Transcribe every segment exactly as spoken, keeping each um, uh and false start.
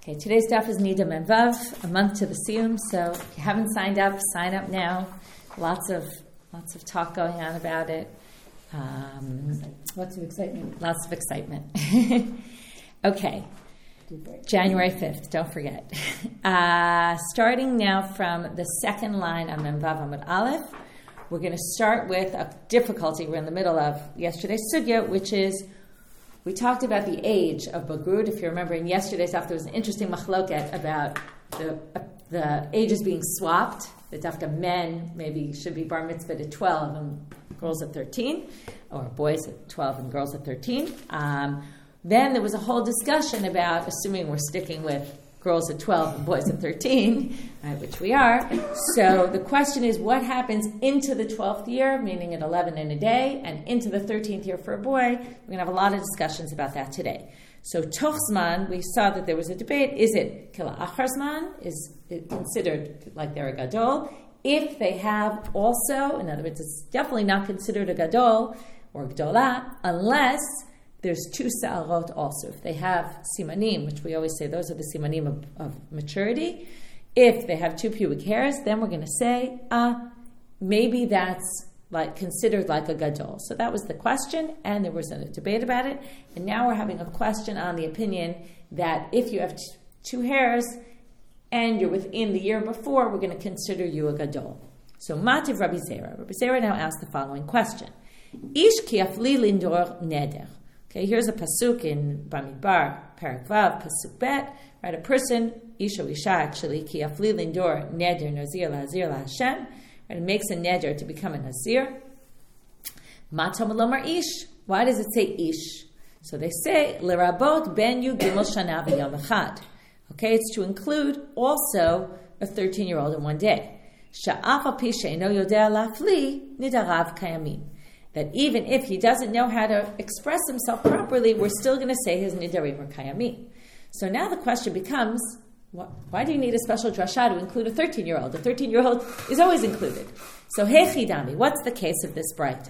Okay, today's daf is Nida Memvav, a month to the Siyum. So if you haven't signed up, sign up now. Lots of lots of talk going on about it. Um, lots of excitement. Lots of excitement. Okay, January fifth, don't forget. Uh, starting now from the second line on Memvav Amud Aleph, we're going to start with a difficulty we're in the middle of yesterday's sugya, which is we talked about the age of Bagrut. If you remember in yesterday's daf, there was an interesting machloket about the uh, the ages being swapped. That dafka men maybe should be bar mitzvah at twelve and girls at thirteen, or boys at twelve and girls at thirteen. Um, then there was a whole discussion about, assuming we're sticking with girls at twelve and boys at thirteen, right, which we are. So the question is, what happens into the twelfth year, meaning at eleven in a day, and into the thirteenth year for a boy? We're going to have a lot of discussions about that today. So toch zman, we saw that there was a debate. Is it kila achar zman? Is it considered like they're a gadol? If they have also, in other words, it's definitely not considered a gadol or gdola unless there's two sa'arot also. If they have simanim, which we always say those are the simanim of, of maturity, if they have two pubic hairs, then we're going to say, ah, maybe that's like considered like a gadol. So that was the question, and there was a debate about it. And now we're having a question on the opinion that if you have t- two hairs and you're within the year before, we're going to consider you a gadol. So Mativ Rabbi Zera. Rabbi Zera now asked the following question. Ish ki afli lindor neder. Okay, here's a pasuk in Bamidbar, Parak Vav, pasuk bet. Right, a person, isha isha actually, ki afli lindor neder nazir lahazir laHashem. Right, it makes a neder to become a nazir. Matam lomar ish. Why does it say ish? So they say lerabot ben yu gimel shana v'yom echad. Okay, it's to include also a thirteen-year-old in one day. Sha'af al pi she'eno yodea lafli nidarav kayamim. That even if he doesn't know how to express himself properly, we're still going to say his nidarim or kayamim. So now the question becomes, why do you need a special drasha to include a thirteen-year-old? The thirteen-year-old is always included. So hechidami, what's the case of this bright?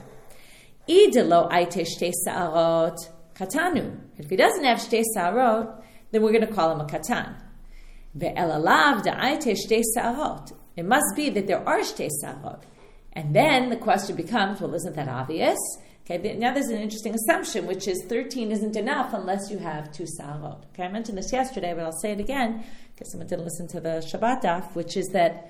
Idelo aite shte sa'arot katanu. If he doesn't have shte sa'arot, then we're going to call him a katan. Ve'elalav da aite shte sa'arot. It must be that there are shte sa'arot. And then the question becomes, well, isn't that obvious? Okay, now there's an interesting assumption, which is thirteen isn't enough unless you have two sa'arot. Okay, I mentioned this yesterday, but I'll say it again, because someone didn't listen to the Shabbat daf, which is that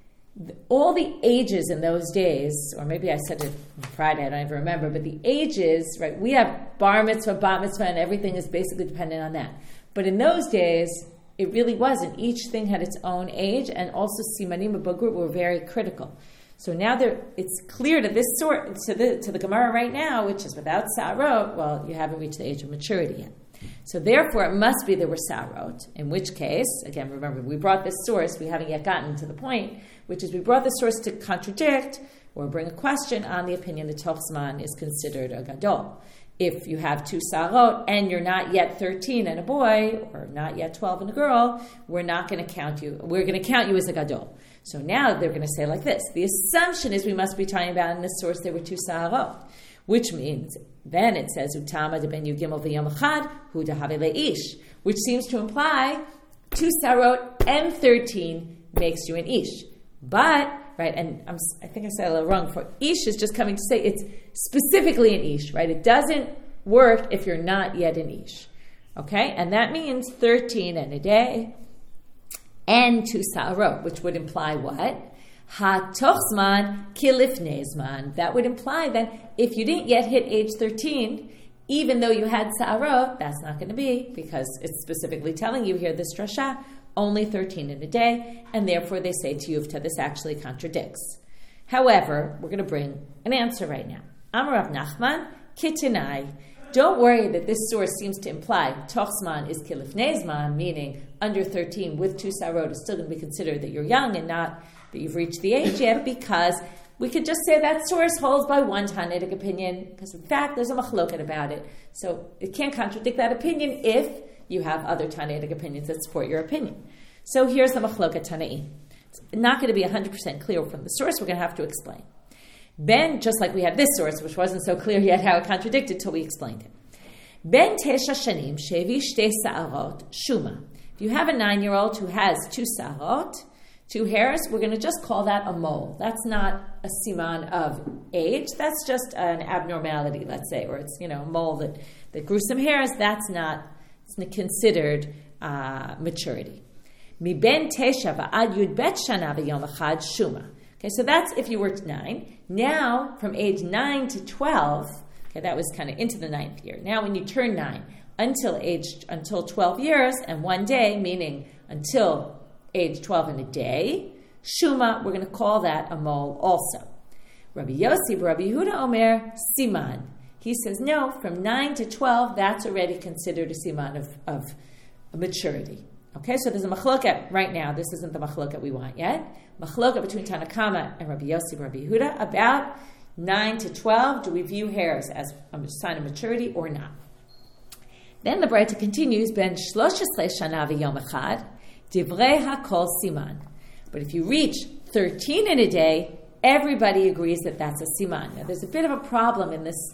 all the ages in those days, or maybe I said it on Friday, I don't even remember, but the ages, right, we have bar mitzvah, bat mitzvah, and everything is basically dependent on that. But in those days, it really wasn't. Each thing had its own age, and also simanim and bagrut were very critical. So now there, it's clear to this sort to the to the Gemara right now, which is without sa'arot, well, you haven't reached the age of maturity yet. So therefore, it must be there were sa'arot. In which case, again, remember, we brought this source. We haven't yet gotten to the point, which is we brought this source to contradict or bring a question on the opinion that toch zman is considered a gadol. If you have two sa'arot and you're not yet thirteen and a boy, or not yet twelve and a girl, we're not going to count you. We're going to count you as a gadol. So now they're going to say like this. The assumption is we must be talking about in this source there were two sa'arot, which means then it says utama de ben yu gimel v'yom echad hu dehave leish, which seems to imply two sa'arot and thirteen makes you an ish. But right, and I'm, I think I said a little wrong. For ish is just coming to say it's specifically an ish, right? It doesn't work if you're not yet an ish, okay? And that means thirteen and a day. And two sa'arot, which would imply what? Ha toch zman ki lifnei zman. That would imply that if you didn't yet hit age thirteen, even though you had sa'arot, that's not going to be, because it's specifically telling you here, this drasha, only thirteen in a day, and therefore they say to Yuvta, this actually contradicts. However, we're going to bring an answer right now. Amar Rav Nachman, kitinai. Don't worry that this source seems to imply toch zman is kilifnei zman, meaning under thirteen with two sa'arot is still going to be considered that you're young and not that you've reached the age yet, because we could just say that source holds by one Tannaitic opinion, because in fact there's a machloket about it. So it can't contradict that opinion if you have other Tannaitic opinions that support your opinion. So here's the machloket Tannaim. It's not going to be one hundred percent clear from the source. We're going to have to explain. Ben, just like we had this source, which wasn't so clear yet how it contradicted till we explained it. Ben tesha shanim shevi shte sa'arot shuma If you have a nine-year-old who has two sarot, two hairs, we're going to just call that a mole. That's not a siman of age. That's just an abnormality, let's say, or it's, you know, a mole that, that grew some hairs. That's not it's considered uh, maturity. Mi ben tesha va'ad yud bet shana v'yom echad shuma. Okay, so that's if you were nine. Now, from age nine to twelve, okay, that was kind of into the ninth year. Now, when you turn nine, until age until twelve years and one day, meaning until age twelve and a day, shuma, we're going to call that a mole also. Rabbi Yossi, Rabbi Yehuda Omer, siman. He says, no, from nine to twelve, that's already considered a siman of, of maturity. Okay, so there's a machloket right now. This isn't the machloket we want yet. Machloket between Tanakama and Rabbi Yossi and Rabbi Yehuda about nine to twelve. Do we view hairs as a sign of maturity or not? Then the Braita continues, ben shloshes shana v'yom echad, divrei hakol siman. But if you reach thirteen in a day, everybody agrees that that's a siman. Now, there's a bit of a problem in this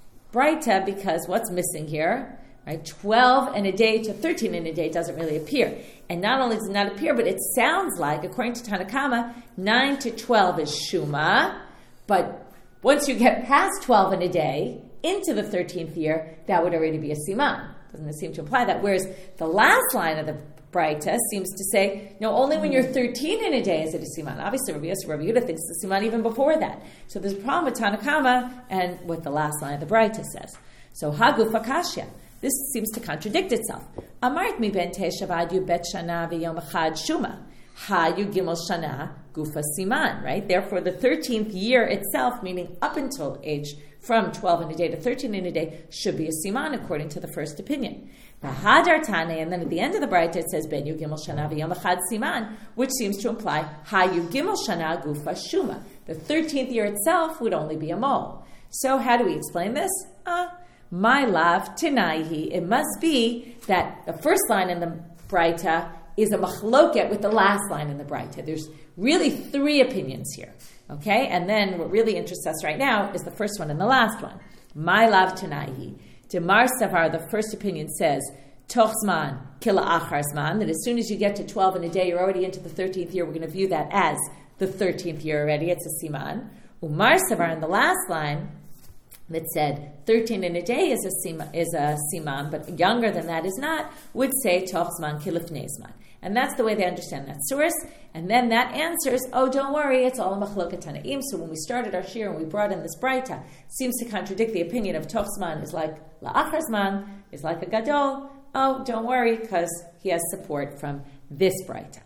Braita because what's missing here? Right? twelve in a day to thirteen in a day doesn't really appear. And not only does it not appear, but it sounds like, according to Tanakama, nine to twelve is Shuma, but once you get past twelve in a day, into the thirteenth year, that would already be a Siman. Doesn't it seem to imply that? Whereas the last line of the Braita seems to say, no, only when you're thirteen in a day is it a Siman. Obviously, Rabbi Yossi, Rabbi Yehuda thinks it's a Siman even before that. So there's a problem with Tanakama and what the last line of the Braita says. So, Haguf Akashya. This seems to contradict itself. Amart mi ben tesha v'ad yu bet shana v'yom echad shuma. Ha yu gimel shana gufa siman, right? Therefore, the thirteenth year itself, meaning up until age from twelve in a day to thirteen in a day, should be a siman according to the first opinion. V'hadar tane, and then at the end of the Braita it says ben yu gimel shana v'yom echad siman, which seems to imply ha yu gimel shana gufa shuma. The thirteenth year itself would only be a mole. So how do we explain this? Uh, My love, Tanaihi, it must be that the first line in the Braita is a machloket with the last line in the Braita. There's really three opinions here, okay? And then what really interests us right now is the first one and the last one. My love, Tanaihi. Demar Savar, the first opinion says, Toch zman, kila achar zman, that as soon as you get to twelve in a day, you're already into the thirteenth year. We're going to view that as the thirteenth year already. It's a siman. Umar Savar, in the last line, that said thirteen in a day is a siman, is a siman, but younger than that is not, would say toch zman kilifnei zman. And that's the way they understand that source. And then that answers, oh, don't worry, it's all a machloket tanaim. So when we started our shir and we brought in this Braita, seems to contradict the opinion of toch zman is like la'achar zman, is like a gadol. Oh, don't worry, because he has support from this Braita.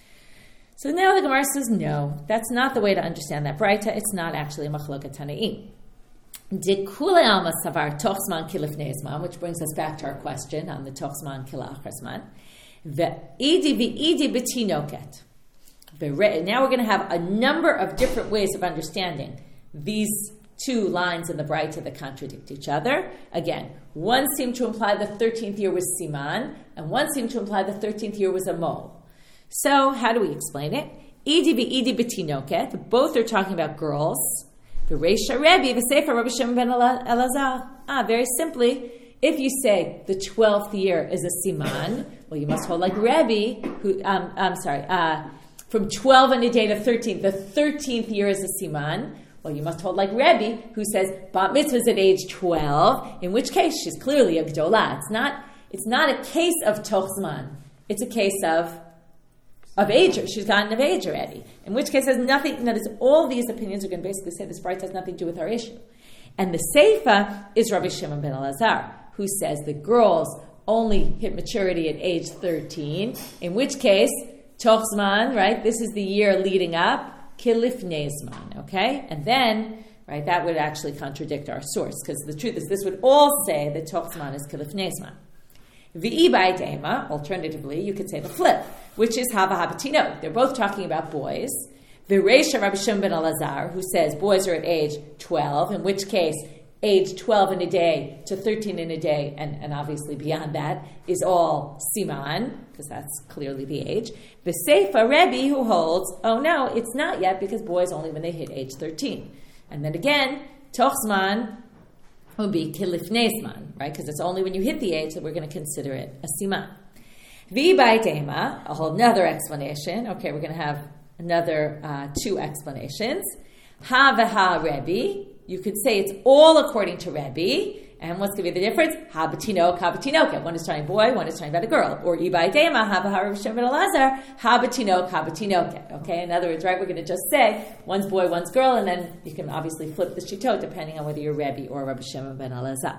So now the Gemara says, no, that's not the way to understand that Braita. It's not actually a machloket tanaim. Which brings us back to our question on the tochzman kila achrazman. Now we're going to have a number of different ways of understanding these two lines in the Braita that contradict each other. Again, one seemed to imply the thirteenth year was siman, and one seemed to imply the thirteenth year was a mole. So how do we explain it? Idi v'idi b'tinoket. Both are talking about girls. Reisha Rebbe, v'sefer Rabbi Shimon ben Elazar. Ah, very simply, if you say the twelfth year is a siman, well, you must hold like Rebbe, who, um, I'm sorry, uh, from twelve in a day to thirteen, the thirteenth year is a siman. Well, you must hold like Rebbe, who says bat mitzvahs at age twelve, in which case she's clearly a gdolah. It's not, it's not a case of toch zman. It's a case of of age. She's gotten of age already. In which case, has nothing. Notice all these opinions are going to basically say this Braita has nothing to do with our issue. And the Seifa is Rabbi Shimon ben Elazar, who says the girls only hit maturity at age thirteen. In which case, toch zman, right? This is the year leading up, kilifnei zman, okay? And then, right, that would actually contradict our source, because the truth is, this would all say that toch zman is kilifnei zman. V'ibai dema, alternatively, you could say the flip, which is hava habatino. They're both talking about boys. V'reisha Rabbi Shimon ben Elazar, who says boys are at age twelve, in which case age twelve in a day to thirteen in a day, and, and obviously beyond that, is all siman, because that's clearly the age. The Seifa Rebbe, who holds, oh no, it's not yet, because boys only when they hit age thirteen. And then again, toch zman would be kilifnei zman, right? Because it's only when you hit the age that we're going to consider it a siman. V'baitema, a whole another explanation. Okay, we're going to have another uh, two explanations. Ha v'ha Rebbe. You could say it's all according to Rebbe. And what's going to be the difference? Ha b'tinok, ha b'tinoket. One is talking boy, one is talking about a girl. Or ibaidema, ha v'ha Rav Shimon ben Elazar, ha b'tinok, ha b'tinoket. Okay, in other words, right, we're going to just say one's boy, one's girl, and then you can obviously flip the shitot depending on whether you're Rebbe or Rav Shimon ben Elazar.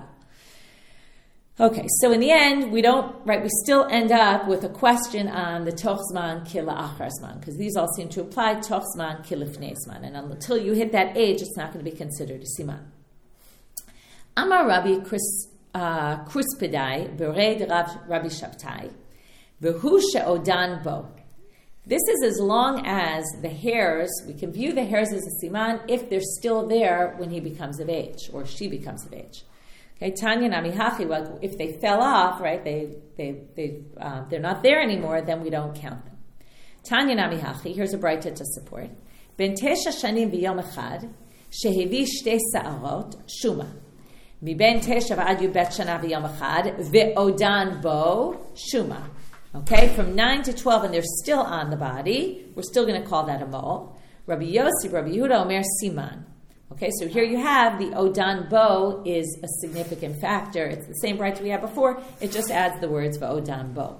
Okay, so in the end, we don't, right, we still end up with a question on the toch zman ki la'achar zman, because these all seem to apply toch zman ki lifnei zman. And until you hit that age, it's not going to be considered a siman. Amar Rabbi Kruspedai, Bered Rabbi Shabtai, Behu she'odan bo. This is as long as the hairs, we can view the hairs as a siman if they're still there when he becomes of age, or she becomes of age. Okay, Tanya Nami Hachi, well, if they fell off, right, they, they, they, uh, they're not there anymore, then we don't count them. Tanya Nami Hachi, here's a braita to support. Ben tesha shanim v'yom echad, shehevi shtei sa'arot, shuma. Miben tesha v'ad yubet shana v'yom echad, ve'odan bo, shuma. Okay, from nine to twelve, and they're still on the body, we're still going to call that a mole. Rabbi Yossi, Rabbi Yehuda, Omer siman. Okay, so here you have the Odan Bo is a significant factor. It's the same right we had before. It just adds the words for Odan Bo.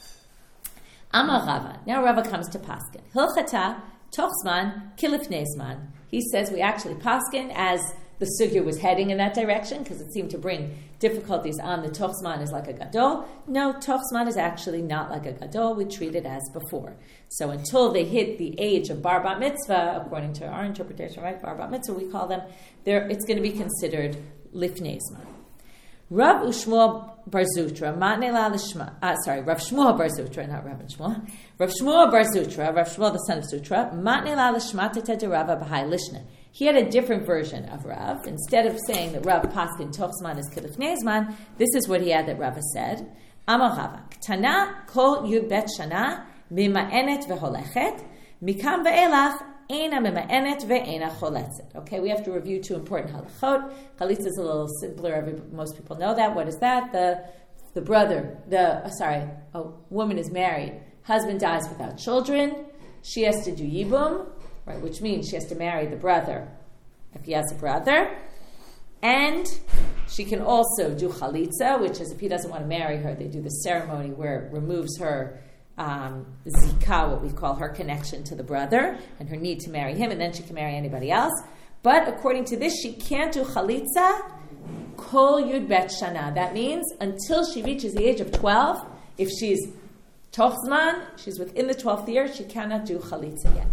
Amar Rava. Now Rava comes to Paskin. Hilchata Tochzman Kilifneisman. He says we actually Paskin as the sugya was heading in that direction because it seemed to bring difficulties on the Tochzman is like a gadol. No, Tochzman is actually not like a gadol. We treat it as before. So until they hit the age of bar bat mitzvah, according to our interpretation, right, bar bat mitzvah, we call them, it's going to be considered lifnei zman. Rav Ushmuel Bar Zutra, matne la lishma, uh, sorry, Rav Shmuel Bar Zutra, not Rav Shmuel. Rav Shmuel Bar Zutra, Rav Shmuel the son of Zutra, matne la lishma tete Rava b'hai lishna. He had a different version of Rav. Instead of saying that Rav Paskin Tochzman is Kilifnei Zman, this is what he had that Rava said. Amar Rava, Ktana kol yud bet shana mima'enet veholechet, mikam ve'elach eina mima'enet ve'eina choletzet. Okay, we have to review two important halachot. Chalitza is a little simpler. Every, most people know that. What is that? The the brother, the, uh, sorry, a woman is married. Husband dies without children. She has to do yibum. Right, which means she has to marry the brother if he has a brother. And she can also do chalitza, which is if he doesn't want to marry her, they do the ceremony where it removes her um, zika, what we call her connection to the brother, and her need to marry him, and then she can marry anybody else. But according to this, she can't do chalitza kol yud bet shana. That means until she reaches the age of twelve, if she's tochzman, she's within the twelfth year, she cannot do chalitza yet.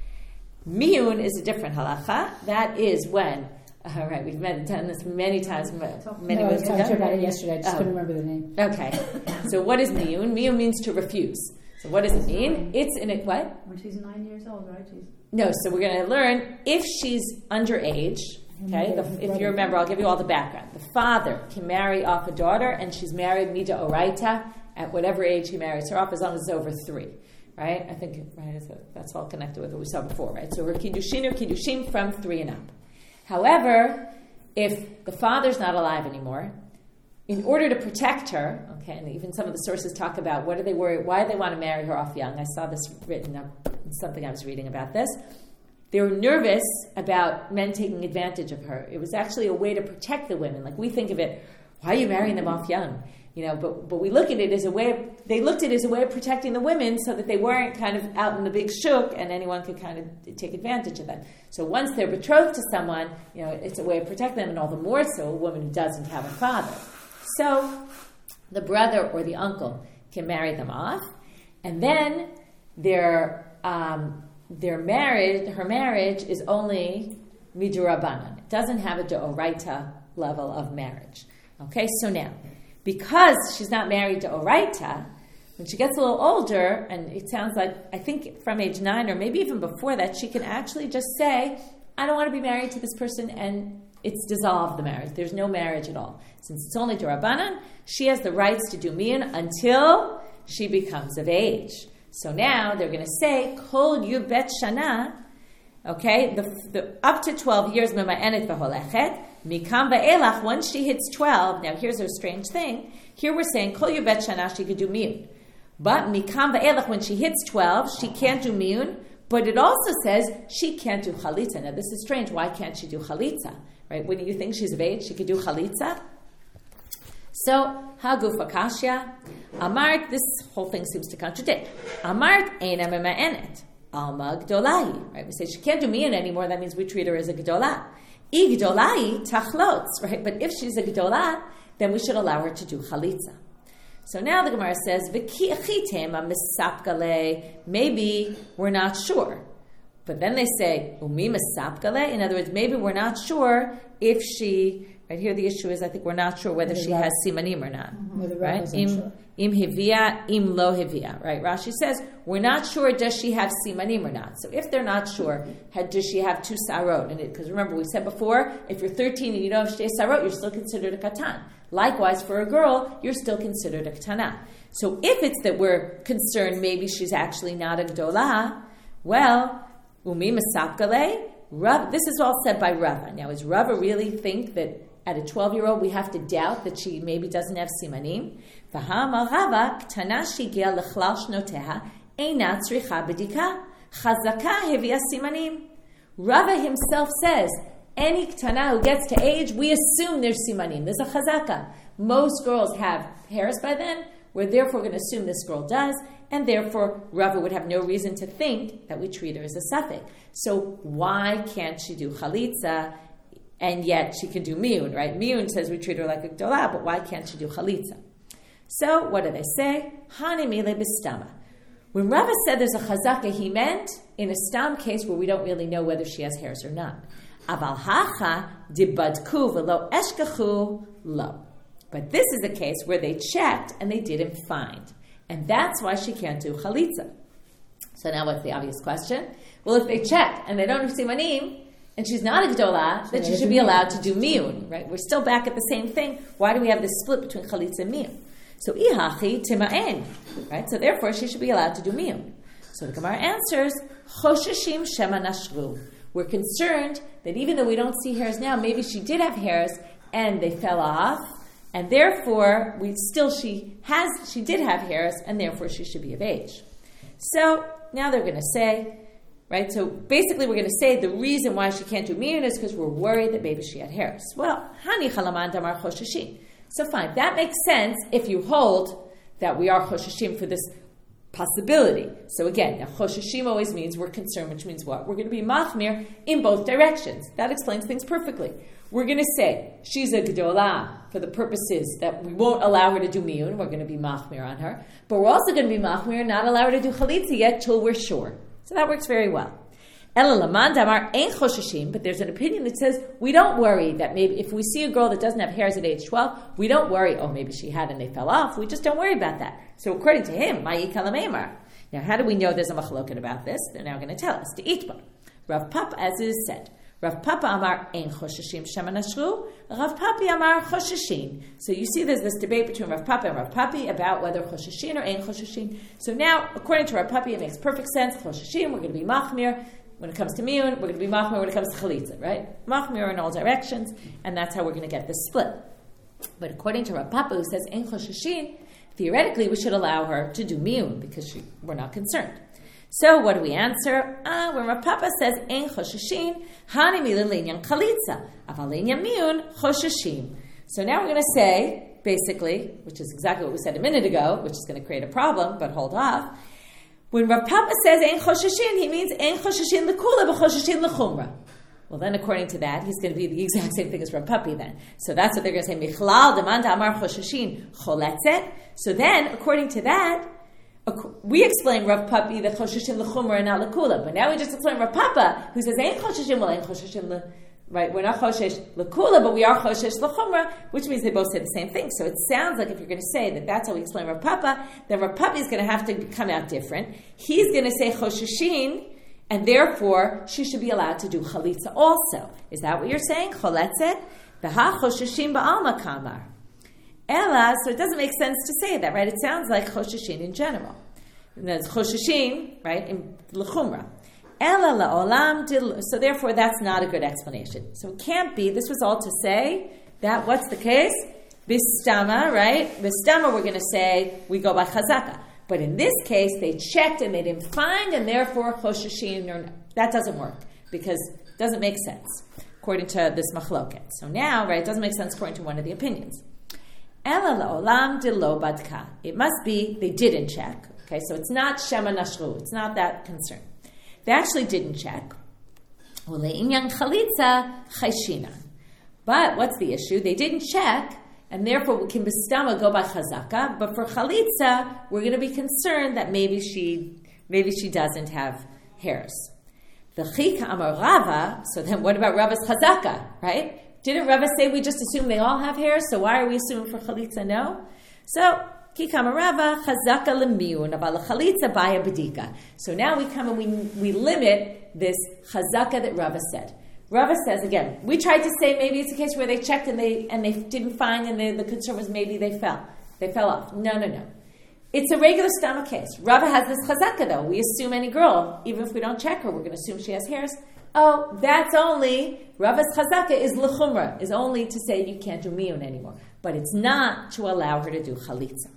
Miyun is a different halacha. That is when, all right, we've done this many times. Many no, I talked about it yesterday. I just oh. couldn't remember the name. Okay. So what is miyun? Miyun means to refuse. So what does it mean? It's in it, what? When she's nine years old, right? She's... No, so we're going to learn if she's underage. Okay, the, if you remember, I'll give you all the background. The father can marry off a daughter, and she's married mida oraita at whatever age he marries her off, as long as it's over three. Right? I think right, that's all connected with what we saw before, right? So her kiddushin or kiddushim from three and up. However, if the father's not alive anymore, in order to protect her, okay, and even some of the sources talk about what do they worry, why do they want to marry her off young? I saw this written up in something I was reading about this. They were nervous about men taking advantage of her. It was actually a way to protect the women. Like we think of it, why are you marrying them off young? You know, but but we look at it as a way of, they looked at it as a way of protecting the women so that they weren't kind of out in the big shuk and anyone could kind of take advantage of them. So once they're betrothed to someone, you know, it's a way of protecting them, and all the more so a woman who doesn't have a father. So the brother or the uncle can marry them off, and then their um, their marriage, her marriage is only midurabanan. It doesn't have a deoraita level of marriage. Okay, so now, because she's not married to Oraita, when she gets a little older, and it sounds like, I think from age nine or maybe even before that, she can actually just say, I don't want to be married to this person, and it's dissolved the marriage. There's no marriage at all. Since it's only Durabanan, she has the rights to do mian until she becomes of age. So now they're going to say, Kol yu bet shana, okay, the, the up to twelve years, mema'enet v'holechet, mikam va'elach, once she hits twelve, now here's a strange thing, here we're saying, kol yu bet shana, she could do miyun. But mikam va'elach, when she hits twelve, she can't do miyun. But it also says she can't do chalitza. Now this is strange. Why can't she do chalitza? Right? Wouldn't you think she's of age? She could do chalitza. So hagufa kashya, amart. This whole thing seems to contradict. Amart eina mema'enet alma gdolai. Right? We say she can't do miyun anymore. That means we treat her as a gdolah. I gdolai tachlotz. Right? But if she's a gdolah, then we should allow her to do chalitza. So now the Gemara says, maybe we're not sure. But then they say, umi misapkale. In other words, maybe we're not sure if she, right here the issue is, I think we're not sure whether she has simanim or not. Mm-hmm. Right? Im, im hivia, im lo hivia. Right? Rashi says, we're not sure, does she have simanim or not? So if they're not sure, had, does she have two sarot? Because remember, we said before, if you're thirteen and you don't have shtei sarot, you're still considered a katan. Likewise, for a girl, you're still considered a ketana. So if it's that we're concerned maybe she's actually not a gdolah, well, umi masapkale, Rav, this is all said by Rava. Now, does Rava really think that at a twelve-year-old we have to doubt that she maybe doesn't have simanim? V'ha'amar Rava, ketana shigia lechlal shnoteha, eina tzricha b'dika, chazaka hevia simanim. Rava himself says, any ketana who gets to age, we assume there's simanim. There's a chazaka. Most girls have hairs by then. We're therefore going to assume this girl does, and therefore Rava would have no reason to think that we treat her as a suffix. So why can't she do chalitza, and yet she can do miyun, right? Miyun says we treat her like a gdolah, but why can't she do chalitza? So what do they say? Hani mile bistama. When Rava said there's a chazaka, he meant in a stam case where we don't really know whether she has hairs or not. Aval hacha dibadku v'lo eshkachu lo. But this is a case where they checked and they didn't find. And that's why she can't do chalitza. So now what's the obvious question? Well, if they checked and they don't see simanim, and she's not a gdolah, then she should be allowed to do miyun, right? We're still back at the same thing. Why do we have this split between chalitza and miyun? So ihachi tima'en, right? So therefore she should be allowed to do miyun. So the Gemara answers, chosheshim shema nashru. We're concerned that even though we don't see hairs now, maybe she did have hairs and they fell off, and therefore we still she has she did have hairs, and therefore she should be of age. So now they're going to say, right? So basically, we're going to say the reason why she can't do miyun is because we're worried that maybe she had hairs. Well, hani chalaman damar chosheshin. So fine, that makes sense if you hold that we are chosheshim for this possibility. So again, now chosheshim always means we're concerned, which means what? We're going to be machmir in both directions. That explains things perfectly. We're going to say she's a gdolah for the purposes that we won't allow her to do miyun. We're going to be machmir on her. But we're also going to be machmir and not allow her to do chalitza yet till we're sure. So that works very well. Ela laman damar ein chosheshim, but there's an opinion that says we don't worry that maybe if we see a girl that doesn't have hairs at age twelve, we don't worry, oh, maybe she had and they fell off. We just don't worry about that. So according to him, ma'i kalamemar. Now, how do we know there's a machloket about this? They're now going to tell us. To itba. Rav Papa, as it is said, Rav Papa amar ein chosheshim shema nashru, Rav Papi amar chosheshin. So you see there's this debate between Rav Papa and Rav Papi about whether chosheshin or ein chosheshin. So now, according to Rav Papi, it makes perfect sense. Chosheshin, we're going to be machmir. When it comes to miyun, we're going to be machmir when it comes to chalitza, right? Machmir in all directions, and that's how we're going to get this split. But according to Rav Papa, who says ein chosheshin, theoretically we should allow her to do miyun because she, we're not concerned. So what do we answer? Ah, when Rav Papa says ein chosheshin, hani milinyan chalitza, aval linyan miyun chosheshim. So now we're going to say, basically, which is exactly what we said a minute ago, which is going to create a problem, but hold off. When Rav Papa says ein chosheshin, he means ein chosheshin l'kula b'chosheshin l'chumra. Well, then according to that, he's going to be the exact same thing as Rav Papi then. So that's what they're going to say. Michlal demand amar chosheshin choletzet. So then, according to that, we explain Rav Papi the chosheshin l'chumra and not l'kula. But now we just explain Rav Papa who says ein chosheshin, well, ein chosheshin l'chumra. Right, we're not choshesh l'kula, but we are choshesh l'chumra, which means they both say the same thing. So it sounds like if you're going to say that that's how we explain Rav Papa, then Rav Papi is going to have to come out different. He's going to say chosheshin, and therefore she should be allowed to do chalitza also. Is that what you're saying? Choletzet? V'ha chosheshin ba'alma kamar. Ela, so it doesn't make sense to say that, right? It sounds like chosheshin in general. And that's chosheshin, right, in l'chumra. So therefore, that's not a good explanation. So it can't be. This was all to say that what's the case? Bistama, right? Bistama, we're going to say we go by chazaka. But in this case, they checked and they didn't find, and therefore chosheshin, or that doesn't work because it doesn't make sense according to this machloket. So now, right, it doesn't make sense according to one of the opinions. Ela la'olam de lo badka. It must be they didn't check. Okay, so it's not shema nashru. It's not that concern. They actually didn't check. Ule'inyan chalitza chayshinan. But what's the issue? They didn't check, and therefore we can bistama go by chazaka. But for chalitza, we're going to be concerned that maybe she, maybe she doesn't have hairs. The chika amar Rava. So then, what about Rava's chazaka? Right? Didn't Rava say we just assume they all have hairs? So why are we assuming for chalitza no? So chika amar Rava chazaka lemiun aval chalitza baya bedika. So now we come and we we limit this chazaka that Rava said. Rava says again, we tried to say maybe it's a case where they checked and they and they didn't find, and they, the concern was maybe they fell. They fell off. No, no, no. It's a regular stama case. Rava has this chazaka though. We assume any girl, even if we don't check her, we're going to assume she has hairs. Oh, that's only, Rava's chazaka is l'chumra, is only to say you can't do miyun anymore. But it's not to allow her to do chalitza.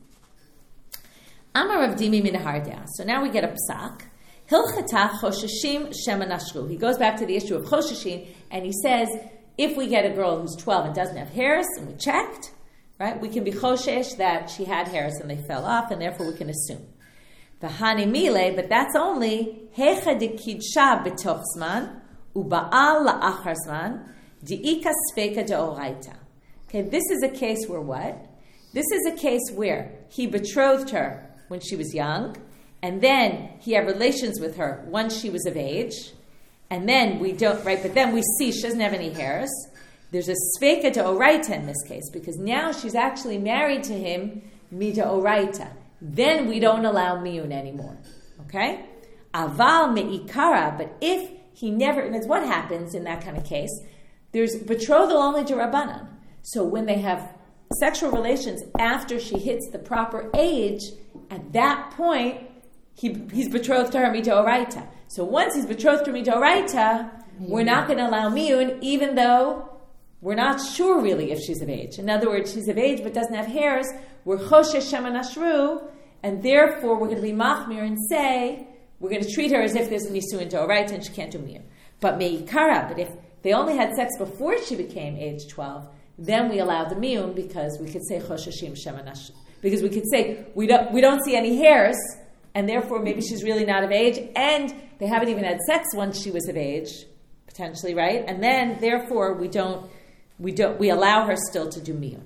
Amar Rav Dimi min Hardea. So now we get a psak. Hilchata chosheshim shema nashru. He goes back to the issue of chosheshin, and he says, if we get a girl who's twelve and doesn't have hairs, and we checked, right, we can be choshesh that she had hairs and they fell off, and therefore we can assume. V'hani mile, but that's only hecha de kidsha betoch zman u'ba'al la'achar zman di'ika sfeka de'oraita. Okay, this is a case where what? This is a case where he betrothed her when she was young, and then he had relations with her once she was of age, and then we don't, right, but then we see she doesn't have any hairs. There's a sfeka de'oraita in this case, because now she's actually married to him mide'oraita. Then we don't allow miyun anymore. Okay? Aval me'ikara, but if he never, and that's what happens in that kind of case, there's betrothal only to Rabbanan. So when they have sexual relations after she hits the proper age, at that point, he, he's betrothed to her midoraita. So once he's betrothed to midoraita, we're not going to allow miyun, even though we're not sure really if she's of age. In other words, she's of age but doesn't have hairs. We're choshesh shema nashru, and therefore we're going to be machmir and say we're going to treat her as if there's a nisuin doraita and she can't do miyun. But meikara, but if they only had sex before she became age twelve, then we allow the miyun because we could say chosheshim shema nashru. Because we could say we don't we don't see any hairs, and therefore maybe she's really not of age, and they haven't even had sex once she was of age, potentially, right? And then therefore we don't we don't we allow her still to do miyun.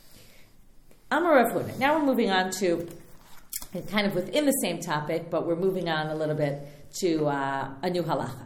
Amar Rav Huna. Now we're moving on to kind of within the same topic, but we're moving on a little bit to uh, a new halacha.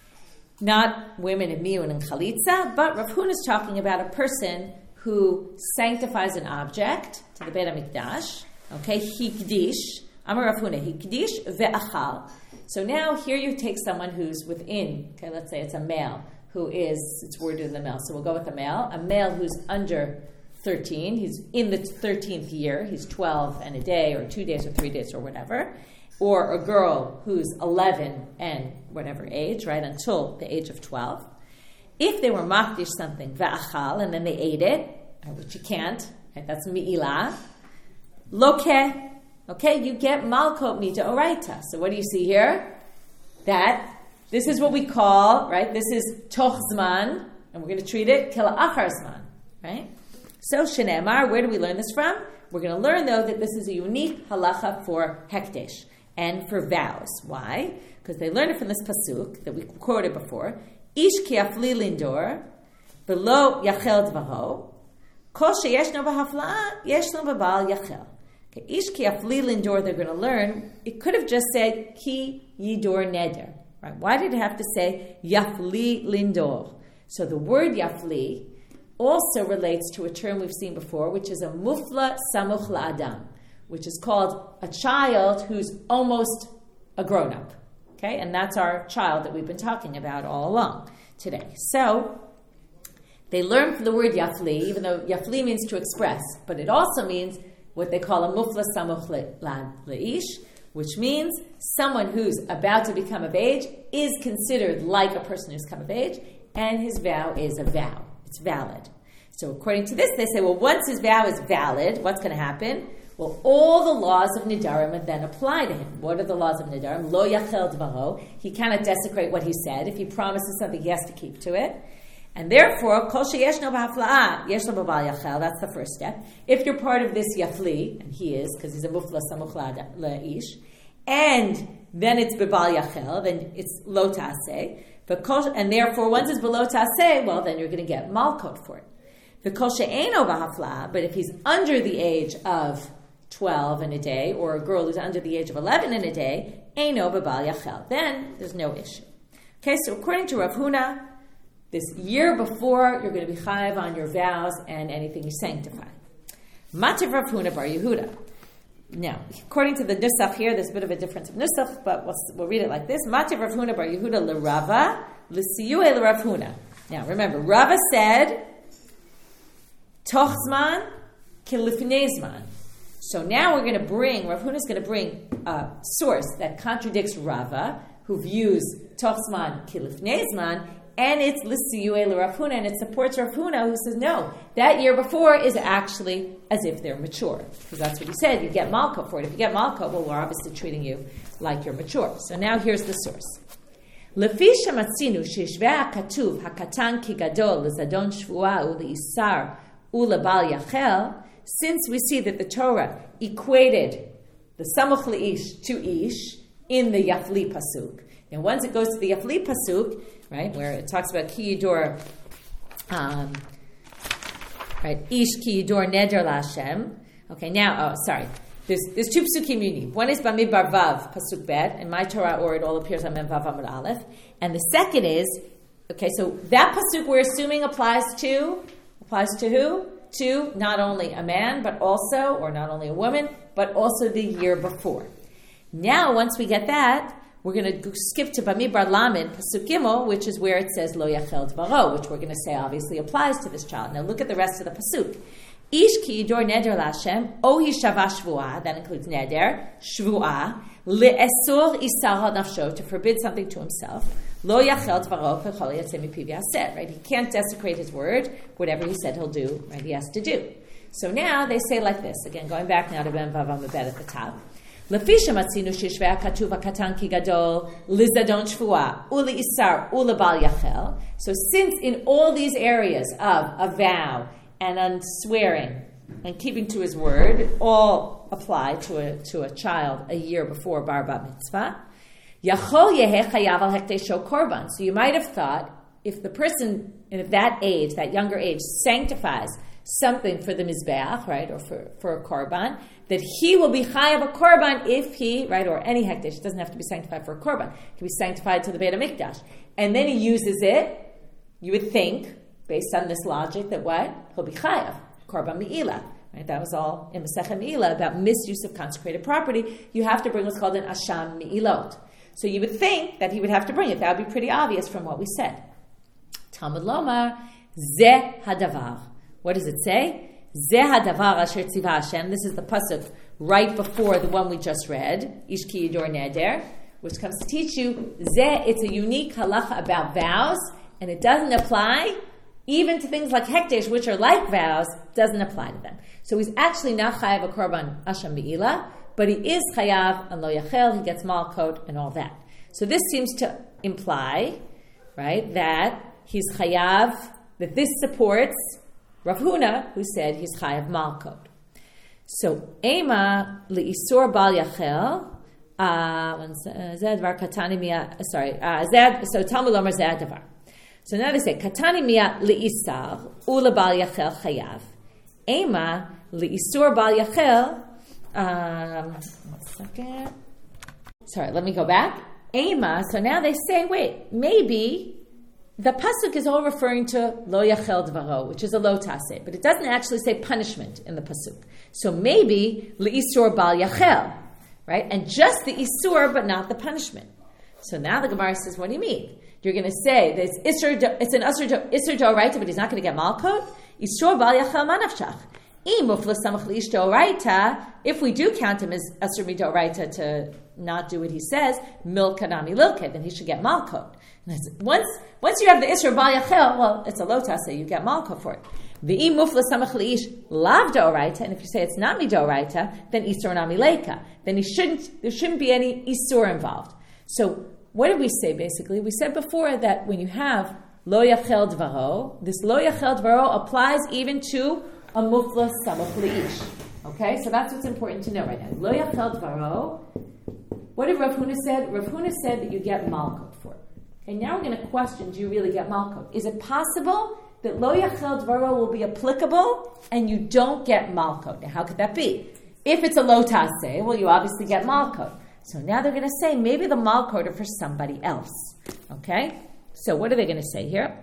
Not women in miyun and chalitza, but Rav Huna is talking about a person who sanctifies an object to the Beit HaMikdash. Okay, hikdish. Amar Rav Huna, hikdish ve'achal. So now here you take someone who's within, okay, let's say it's a male who is, it's worded in the male, so we'll go with a male, a male who's under thirteen, he's in the thirteenth year, he's twelve and a day or two days or three days or whatever, or a girl who's eleven and whatever age, right, until the age of twelve. If they were makdish something, ve'achal, and then they ate it, which you can't, right, that's mi'ilah, loke, okay, you get malkot mita oraita. So what do you see here? That this is what we call, right, this is toch zman, and we're going to treat it kila achar zman, right? So, Shenemar, where do we learn this from? We're going to learn, though, that this is a unique halacha for hekdesh and for vows. Why? Because they learned it from this pasuk that we quoted before. Ish ki afli lindor, v'lo yachel dvaro, kol sheyeshno b'hafla, yeshno b'bal yachel. Okay, ish ki afli lindor, they're going to learn, it could have just said ki yidor neder. Right? Why did it have to say yafli lindor? So the word yafli also relates to a term we've seen before, which is a mufla samuch la'adam, which is called a child who's almost a grown-up. Okay, and that's our child that we've been talking about all along today. So they learn from the word yafli, even though yafli means to express, but it also means what they call a mufla samuch la'ish, which means someone who's about to become of age is considered like a person who's come of age, and his vow is a vow. It's valid. So according to this, they say, well, once his vow is valid, what's going to happen? Well, all the laws of Nidarim then apply to him. What are the laws of Nidarim? Lo yachel dvaro. He cannot desecrate what he said. If he promises something, he has to keep to it. And therefore, kol sheyeshno b'hafla'a, yeshno b'bal yachel, that's the first step. If you're part of this yafli, and he is, because he's a mufla samuch la'ish, and then it's b'bal yachel, then it's lo ta'aseh, and therefore, once it's below ta'aseh, well, then you're going to get malkot for it. The kol she'eno b'hafla'a, but if he's under the age of twelve in a day, or a girl who's under the age of eleven in a day, eino b'bal yachel, then there's no issue. Okay, so according to Rav Huna, this year before, you're going to be chayav on your vows and anything you sanctify. Mativ Rav Huna bar Yehuda. Now, according to the nusach here, there's a bit of a difference of nusach, but we'll, we'll read it like this. Mativ Rav Huna bar Yehuda l'Rava, l'siyuei l'Rav Huna. Now, remember, Rava said, toch zman kilifnei zman. So now we're going to bring, Rav Huna is going to bring a source that contradicts Rava, who views toch zman kilifnei zman, and it's l'siyuei l'Rav Huna, and it supports Rav Huna, who says, no, that year before is actually as if they're mature. Because that's what he said, you get malka for it. If you get malka, well, we're obviously treating you like you're mature. So now here's the source. Lefi shematzinu sheshvei hakatuv hakatan ki gadol l'zadon shvuah u'le'isar u'lebal yachel, since we see that the Torah equated the samuch le'ish to ish in the Yafli pasuk. Now, once it goes to the Yafli pasuk, right, where it talks about ki yidor, um, right, ish ki yidor neder la'Hashem. Okay, now, oh, sorry. There's, there's two psukim you need. One is Bamidbar Vav, pasuk bet, and my Torah, or it all appears on Mem Vav Amud Aleph. And the second is, okay, so that pasuk we're assuming applies to, applies to who? To not only a man, but also, or not only a woman, but also the year before. Now, once we get that, we're going to skip to Bamidbar Lamed, Pasuk Gimel, which is where it says Lo Yachel Dvaro, which we're going to say obviously applies to this child. Now look at the rest of the Pasuk. Ish ki yidor neder la'Hashem, o hishava shvuah, that includes neder, shvuah, le'esor isar nafsho, to forbid something to himself, lo yachel dvaro k'chol yatzeh mipiv yaseh, right? He can't desecrate his word. Whatever he said he'll do, right? He has to do. So now they say like this, again, going back now to Ben Vav Amud Bet at the top. Lefi shematzinu sheshvei hakatuv hakatan ki gadol lizadon shvuah ule'isar ulebal yachel. So since in all these areas of a vow and on swearing and keeping to his word all apply to a to a child a year before bar bat mitzvah, yachol yeheh chayav al hekdesh sho korban. So you might have thought if the person at that age, that younger age, sanctifies something for the mizbeach, right, or for, for a korban, that he will be chayav a korban if he, right, or any hekdesh, it doesn't have to be sanctified for a korban, it can be sanctified to the Beit HaMikdash, and then he uses it, you would think, based on this logic, that what? He'll be chayav, korban me'ilah, right, that was all in Masechet Me'ilah about misuse of consecrated property. You have to bring what's called an asham me'ilot. So you would think that he would have to bring it. That would be pretty obvious from what we said. Talmud Lomar, Zeh hadavar. What does it say? Zeh hadavar asher tzivah Hashem. This is the pasuk right before the one we just read, Ish ki yidor neder, which comes to teach you, Zeh, it's a unique halacha about vows, and it doesn't apply even to things like hekdesh, which are like vows, doesn't apply to them. So he's actually not chayav a korban asham be'ilah, but he is chayav and lo yachel, he gets malkot and all that. So this seems to imply, right, that he's chayav, that this supports Rav Huna, who said he's chayav malkot. So, ema le'isor bal yachel, zed var katani miya, sorry, zed, so Talmud Lomar zed davar. So now they say, katani miya le'isar, ula bal yachel chayav. Ema le'isor bal yachel, um, one second. Sorry, let me go back. Ema, so now they say, wait, maybe the pasuk is all referring to lo yachel dvaro, which is a lo taseh, but it doesn't actually say punishment in the pasuk. So maybe le'isur bal yachel, right? And just the isur, but not the punishment. So now the Gemara says, what do you mean? You're going to say there's isur, it's an isur isur doraita, but he's not going to get malkot. Isur bal yachel manafshach. If we do count him as asur midoraita to not do what he says, milka nami lilke, then he should get malkot. Once once you have the isur bal yachel, well, it's a lo taseh, you get malkot for it. V'i mufla samach leish lav d'oraita, and if you say it's not midoraita, then isur nami leika. Then he shouldn't. There shouldn't be any isur involved. So what did we say basically? We said before that when you have lo yachel dvaro, this lo yachel dvaro applies even to a mufla samach leish. Okay, so that's what's important to know right now. Lo yachel dvaro. What did Rav Huna said? Rav Huna said that you get malkut for it. Okay, now we're going to question: do you really get malkut? Is it possible that lo yachel dvaro will be applicable and you don't get malkut? Now, how could that be? If it's a lo taseh, well, you obviously get malkut. So now they're going to say maybe the malkut are for somebody else. Okay, so what are they going to say here?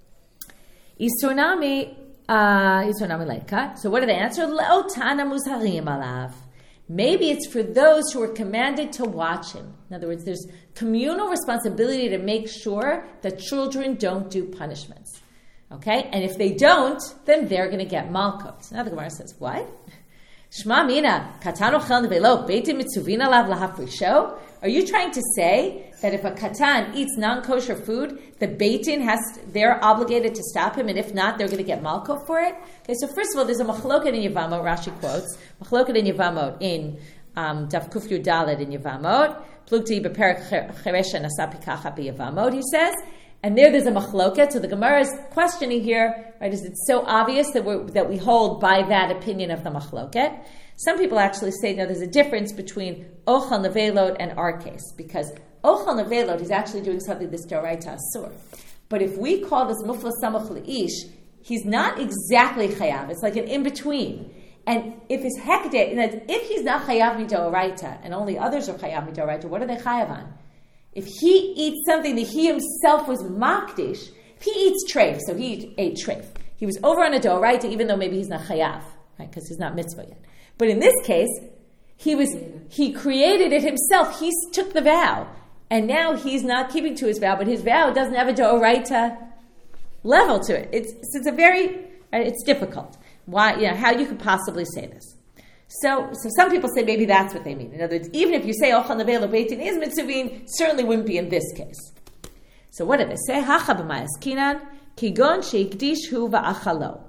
Isur nami, isur nami leika. So what do they answer? Lo tana muzharim alav. Maybe it's for those who are commanded to watch him. In other words, there's communal responsibility to make sure that children don't do punishments. Okay? And if they don't, then they're going to get malkut. So now the Gemara says, what? Shma mina, katan ochel nevelo, beitim mitzuvin alav lahafrisho? Are you trying to say that if a katan eats non-kosher food, the beitin has, they're obligated to stop him, and if not, they're going to get malkut for it? Okay, so first of all, there's a machloket in Yevamot, Rashi quotes, machloket in Yevamot in um, Daf Kuf Yud Daled in Yevamot, plugti beperik cheresha nasa pikacha b'Yevamot, he says, and there there's a machloket, so the Gemara is questioning here, right, is it so obvious that, we're, that we hold by that opinion of the machloket? Some people actually say that there's a difference between ochel nevelot and our case, because ochel nevelot is actually doing something that's d'oraita asur. But if we call this mufla samach leish, he's not exactly chayav. It's like an in-between. And if his hekdeh, if he's not chayav midoraita, and only others are chayav midoraita, what are they chayav on? If he eats something that he himself was makdish, if he eats treif, so he ate treif. He was over on a doraita, even though maybe he's not chayav, right? Because he's not mitzvah yet. But in this case, he was he created it himself. He took the vow, and now he's not keeping to his vow. But his vow doesn't have a doraita level to it. It's it's a very it's difficult. Why? You know how you could possibly say this. So so some people say maybe that's what they mean. In other words, even if you say ochel nevelo beitin is mitzuvin, certainly wouldn't be in this case. So what did they say? Hacha b'mayas kinan kigon sheikdish hu va'achalo.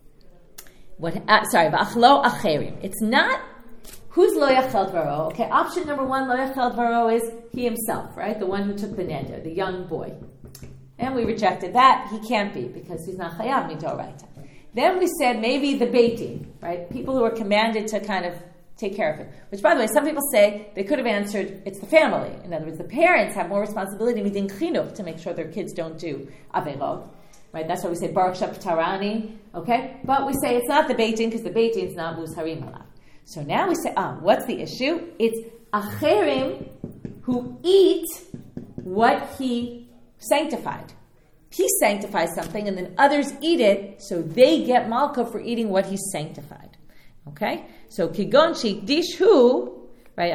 What? Uh, sorry, va'achlo acherim. It's not who's lo yachel dvaro. Okay, option number one, lo yachel dvaro is he himself, right? The one who took the neder, the young boy. And we rejected that. He can't be because he's not chayav midoraita. Then we said maybe the beitin, right? People who are commanded to kind of take care of him. Which, by the way, some people say they could have answered it's the family. In other words, the parents have more responsibility midin chinuch to make sure their kids don't do averot. Right, that's why we say Baruch Shep Tarani, okay? But we say it's not the beitin because the beitin is not muzharim alav. So now we say, ah, what's the issue? It's acherim who eat what he sanctified. He sanctifies something and then others eat it, so they get malka for eating what he sanctified. Okay? So kigon shikdish hu, right,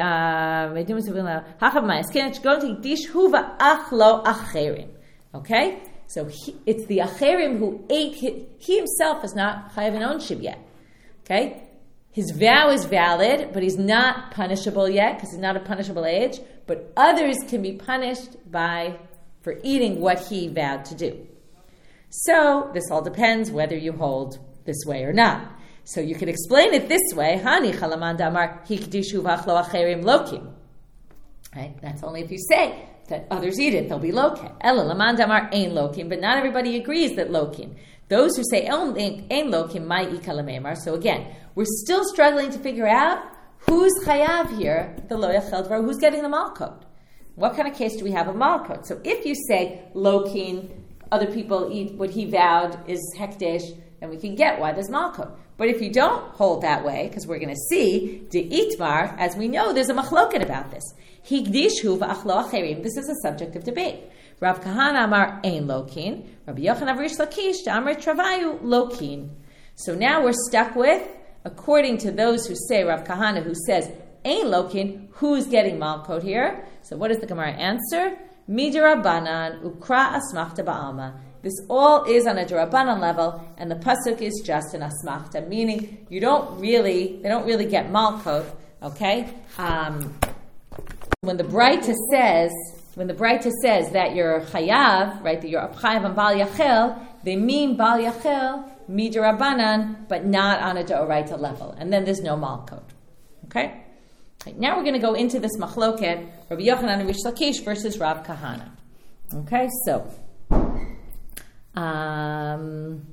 uh, okay? So he, it's the acherim who ate, he, he himself is not chayav in onshib yet. Okay? His vow is valid, but he's not punishable yet, because he's not a punishable age, but others can be punished by, for eating what he vowed to do. So, this all depends whether you hold this way or not. So you can explain it this way, Hani chalaman damar hikdishu v'achlo acherim lokim. Right? That's only if you say that others eat it, they'll be lokin. Ela laman damar ein lokin, but not everybody agrees that lokin. Those who say ein lokin mai ikalamemar. So again, we're still struggling to figure out who's chayav here, the lo yachel dvar, who's getting the malkot. What kind of case do we have a malkot? So if you say lokin, other people eat what he vowed is hekdesh, then we can get why there's malkot. But if you don't hold that way, because we're going to see, de itmar, as we know, there's a machloket about this. Higdishu v'achlo acherim. This is a subject of debate. Rav Kahana amar ein lokin. Rabbi Yochanan Rish Lakish amar travayu lokin. So now we're stuck with, according to those who say, Rav Kahana who says ein lokin, who's getting malkot here? So what does the Gemara answer? Midirabanan ukra asmachta ba'alma. This all is on a Durabanan level, and the pasuk is just an asmachta, meaning you don't really, they don't really get malkot, okay? Um, when the Braita says, when the Braita says that you're chayav, right, that you're chayav and bal yachel, they mean Bal Yachel Midirabanan, but not on a D'oraita level. And then there's no malkot. Okay? Right, now we're going to go into this machloket, Rabbi Yochanan and Rish Lakish versus Rav Kahana. Okay, so, um,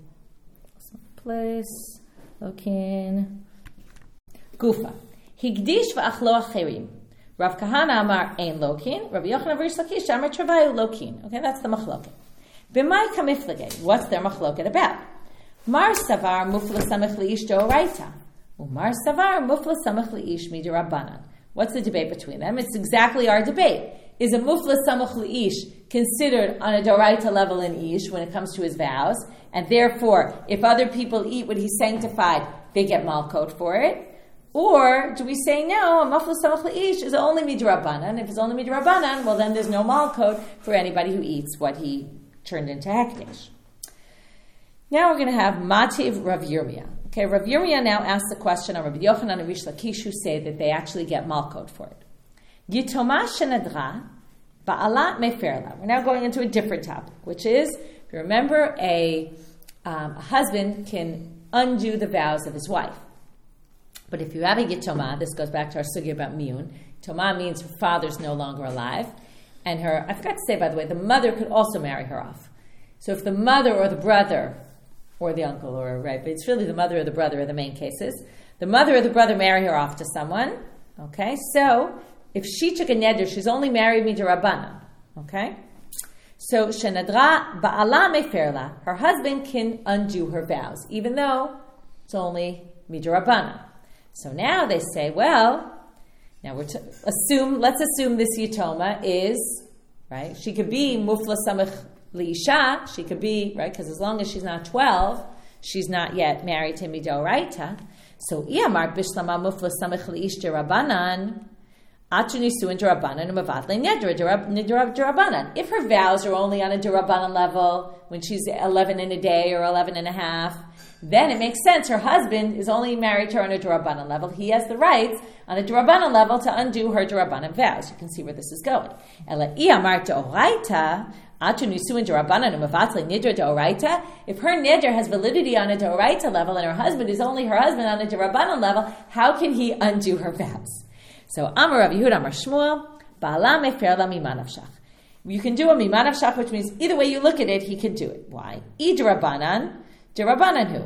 place, Lokin, Gufa. Higdish v'achlo acherim. Rav Kahana amar ein Lokin, Rabbi Yochanan Rish Lakish amar travayu Lokin. Okay, that's the machloket. B'mai kamiflage. What's their machloket about? Mar savar mufla samech leish d'oraita. Umar savar mufla samech leish midirabanan. What's the debate between them? It's exactly our debate. Is a mufla samech leish considered on a d'oraita level in ish when it comes to his vows, and therefore, if other people eat what he sanctified, they get malkot for it? Or do we say no? A mufla samech leish is only midirabanan. If it's only midirabanan, well then there's no malkot for anybody who eats what he turned into hekdesh. Now we're going to have Mativ Rav Yirmiyah. Okay, Rav Yirmiyah now asks the question on Rabbi Yochanan and Rish Lakish, who say that they actually get malkot for it. Yitoma shenadra ba'alat meferla. We're now going into a different topic, which is, if you remember, a, um, a husband can undo the vows of his wife. But if you have a yitoma, this goes back to our sugya about miyun. Yitoma means her father's no longer alive, and her, I forgot to say, by the way, the mother could also marry her off. So if the mother or the brother or the uncle, or right, but it's really the mother or the brother are the main cases. The mother or the brother marry her off to someone. Okay, so if she took a neder, she's only married midirabanan. Okay, so shenadra ba'ala meferla, her husband can undo her vows, even though it's only midirabanan. So now they say, well, now we're to assume. Let's assume this yitoma is right. She could be mufla samech L'isha, she could be, right, because as long as she's not twelve, she's not yet married to Midoraita. So, Iyamar Bishlama Mufla Samech L'Ish Derabanan, Atu Nisuin Derabanan, Umavatle Nedra Derabanan. If her vows are only on a Derabanan level, when she's eleven in a day or eleven and a half, then it makes sense. Her husband is only married to her on a Derabanan level. He has the rights on a Derabanan level to undo her Derabanan vows. You can see where this is going. Ela Iyamar Deoraita, if her neder has validity on a d'oraita level and her husband is only her husband on a d'rabanan level, how can he undo her vows? So, Amar Rav Yehuda Amar Shmuel, Ba'ala meferla mimanavshach. You can do a mimanavshach, which means either way you look at it, he can do it. Why? I d'rabanan, d'rabanan who?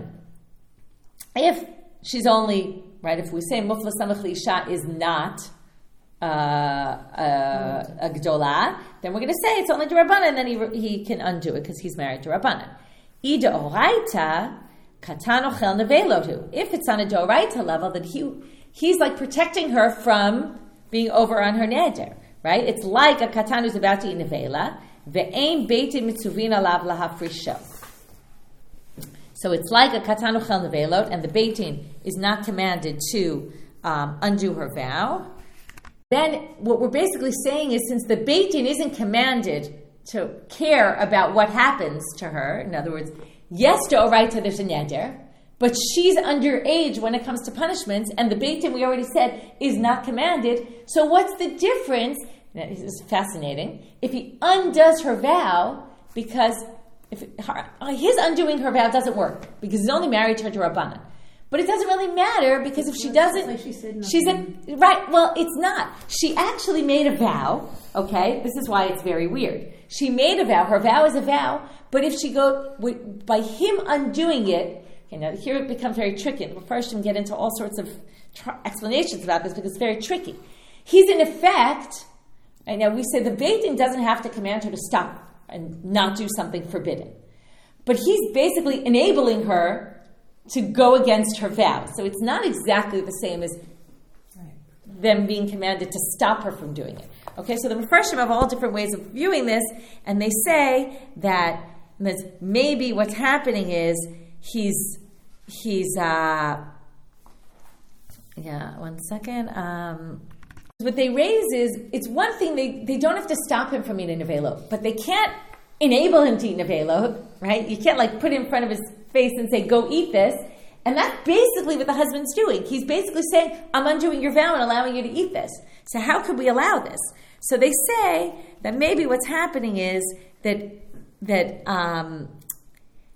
If she's only, right, if we say mufla samech l'isha is not Uh, uh, a gdola, then we're going to say it's only d'Rabbanan, and then he he can undo it because he's married to Rabbanan. Ida oraita katan ochel nevelotu. If it's on a d'oraita level, then he he's like protecting her from being over on her neder, right? It's like a katan who's about to eat nevela. Ve'ein beitin mitzuvin alav lahafrisho. So it's like a katan ochel nevelot, and the beitin is not commanded to um, undo her vow. Then what we're basically saying is, since the Beit Din isn't commanded to care about what happens to her, in other words, yes, d'oraita there's a neder, but she's underage when it comes to punishments, and the Beit Din, we already said, is not commanded. So what's the difference? Now, this is fascinating. If he undoes her vow, because if her, his undoing her vow doesn't work, because he's only married to her to Rabbanan. But it doesn't really matter, because if she doesn't, like she said she's a, right, well, it's not. She actually made a vow, okay? This is why it's very weird. She made a vow. Her vow is a vow, but if she go, by him undoing it, okay, now here it becomes very tricky. We'll first get into all sorts of tr- explanations about this, because it's very tricky. He's in effect, right, now we say the Beit Din doesn't have to command her to stop and not do something forbidden. But he's basically enabling her to go against her vow. So it's not exactly the same as them being commanded to stop her from doing it. Okay, so the Mefarshim have all different ways of viewing this, and they say that maybe what's happening is he's, he's, uh, yeah, one second. Um, what they raise is, it's one thing, they, they don't have to stop him from eating nevelo, but they can't enable him to eat nevelo, right? You can't like put it in front of his face and say, go eat this. And that's basically what the husband's doing. He's basically saying, I'm undoing your vow and allowing you to eat this. So how could we allow this? So they say that maybe what's happening is that that um,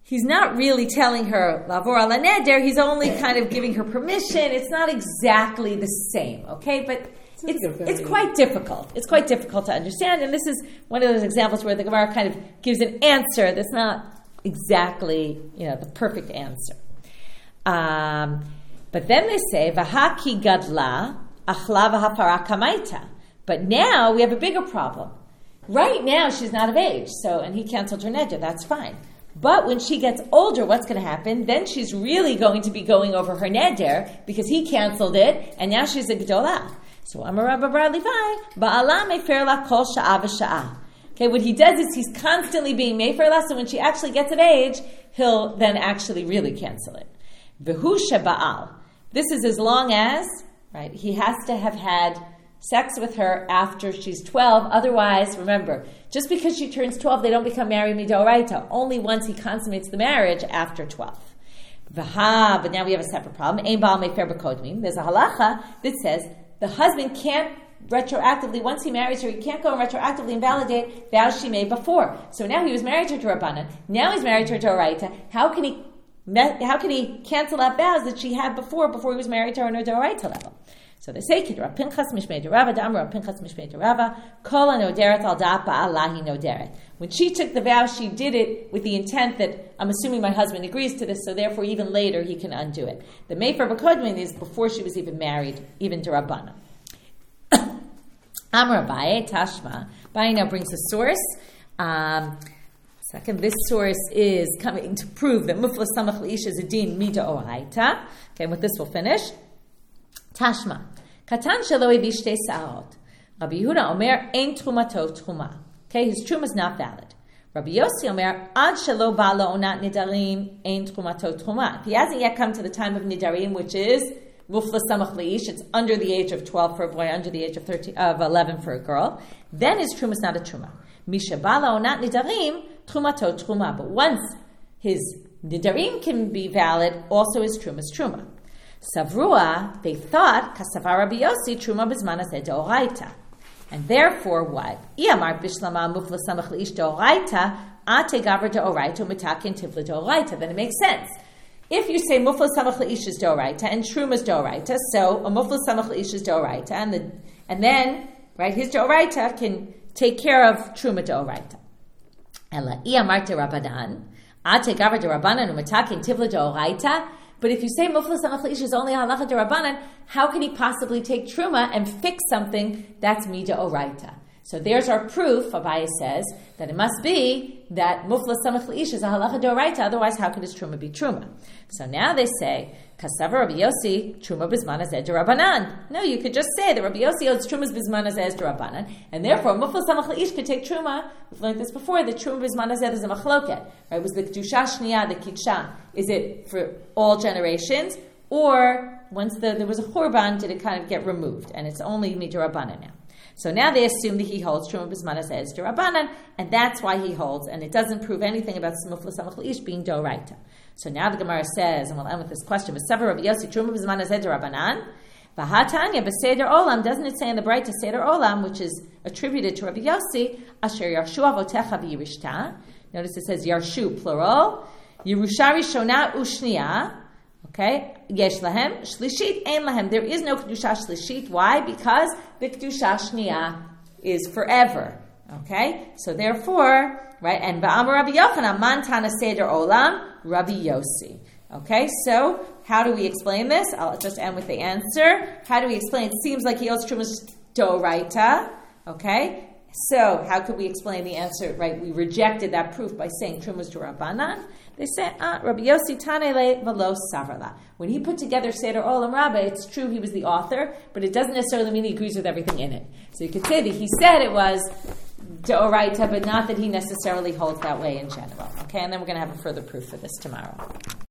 he's not really telling her lavor ala neder. He's only kind of giving her permission. It's not exactly the same, okay? But it's it's quite difficult. It's quite difficult to understand, and this is one of those examples where the Gemara kind of gives an answer that's not exactly, you know, the perfect answer. Um, but then they say v'haki gadla achla v'hapara kamaita. But now we have a bigger problem. Right now she's not of age, so and he canceled her neder. That's fine. But when she gets older, what's going to happen? Then she's really going to be going over her neder because he canceled it, and now she's a gedolah. So Amar Rabba Bar Levi, Ba'ala mefer la kol sha'a v'sha'a. Okay, what he does is he's constantly being mefer la, so when she actually gets of age, he'll then actually really cancel it. V'hu sheba'al. This is as long as, right, he has to have had sex with her after she's twelve. Otherwise, remember, just because she turns twelve, they don't become married midoraita. Only once he consummates the marriage after twelve. V'ha, but now we have a separate problem. Ein ba'al mefer b'kodmim. There's a halacha that says the husband can't retroactively, once he marries her, he can't go and retroactively invalidate vows she made before. So now he was married to her to Rabbanan. Now he's married to her to Oraita. How can he how can he cancel out vows that she had before, before he was married to her on her Oraita level? So they say, Rav Pinchas mishmei Rava, Dam Rav Pinchas mishmei Rava, Kol hanoderet al da'at ba'alahi noderet. When she took the vow, she did it with the intent that I'm assuming my husband agrees to this, so therefore even later he can undo it. The mefer b'kodmin is before she was even married, even to Rabbana. Amar Abaye Tashma. Abaye now brings a source. Um, second, this source is coming to prove that mufla samach leisha is a din mida oraita. Okay, with this we'll finish. Tashma. Katan shelo evi shtei sa'arot. Rabbi Yehuda omer ein trumato truma. Okay, his truma is not valid. Rabbi Yossi omer ad shelo ba la'onat nidarim ein trumato truma. If he hasn't yet come to the time of nidarim, which is mufla samach leish, it's under the age of twelve for a boy, under the age of thirteen of eleven for a girl, then his truma is not a truma. Misha ba la'onat nidarim trumato truma. But once his nidarim can be valid, also his truma is truma. Savrua, they thought, Kasavar Rabbi Yossi, Truma Bizman Hazeh Deoraita. And therefore, what? Iyamar Bishlama Mufla Samach Leish Deoraita, Ate Gavra Deoraita, Mitakin Tifla Deoraita. Then it makes sense. If you say Mufla Samach Leish is Deoraita and Truma is Deoraita, so a Mufla Samach Leish is Deoraita, and the and then, right, his Deoraita can take care of Truma Deoraita. Ela Iyamar Rabbanan, Ate Gavra Rabbanan, Mitakin Tifla Deoraita. But if you say Mufla Samach Leish is only halacha d'Rabbanan, how can he possibly take truma and fix something that's mida oraita? So there's our proof. Abaye says that it must be that Mufla Samach Leish is a halacha d'Oraita. Otherwise, how could his truma be truma? So now they say Kasavar Rabbi Yossi Truma Bizman Hazeh D'Rabbanan. No, you could just say that Rabbi Yossi holds Truma Bizman Hazeh D'Rabbanan, and therefore Mufla Samach Leish could take truma. We've learned this before. The Truma Bizman Hazeh is a machloket. Right? It was the kedusha shniya, the kidsha. Is it for all generations, or once the, there was a churban, did it kind of get removed, and it's only midrabanan now? So now they assume that he holds Truma Bizman Hazeh D'Rabbanan, and that's why he holds, and it doesn't prove anything about Mufla Samach Leish being D'Oraita. So now the Gemara says, and we'll end with this question, V'sever Rabbi Yossi Truma Bizman Hazeh D'Rabbanan, V'hatanya B'seder Olam, doesn't it say in the Braita Seder Olam, which is attributed to Rabbi Yossi, Asher Yarshu Avotecha V'yirishta. Notice it says Yarshu, plural, Yerusha Rishona Ushniya. Okay, yesh lahem shlishit ein lahem. There is no kedusha shlishit. Why? Because the kedusha shniya is forever. Okay, so therefore, right? And ba'amar Rabbi Yochanan man tana seder olam Rabbi Yossi. Okay, so how do we explain this? I'll just end with the answer. How do we explain? It seems like he holds trumas doraita. Okay, so how could we explain the answer? Right, we rejected that proof by saying trumas dorabanan. They say, ah, Rabbi Yossi Tanele Velo Savarla. When he put together Seder Olam Rabbah, it's true he was the author, but it doesn't necessarily mean he agrees with everything in it. So you could say that he said it was D'Oraita, but not that he necessarily holds that way in general. Okay, and then we're going to have a further proof for this tomorrow.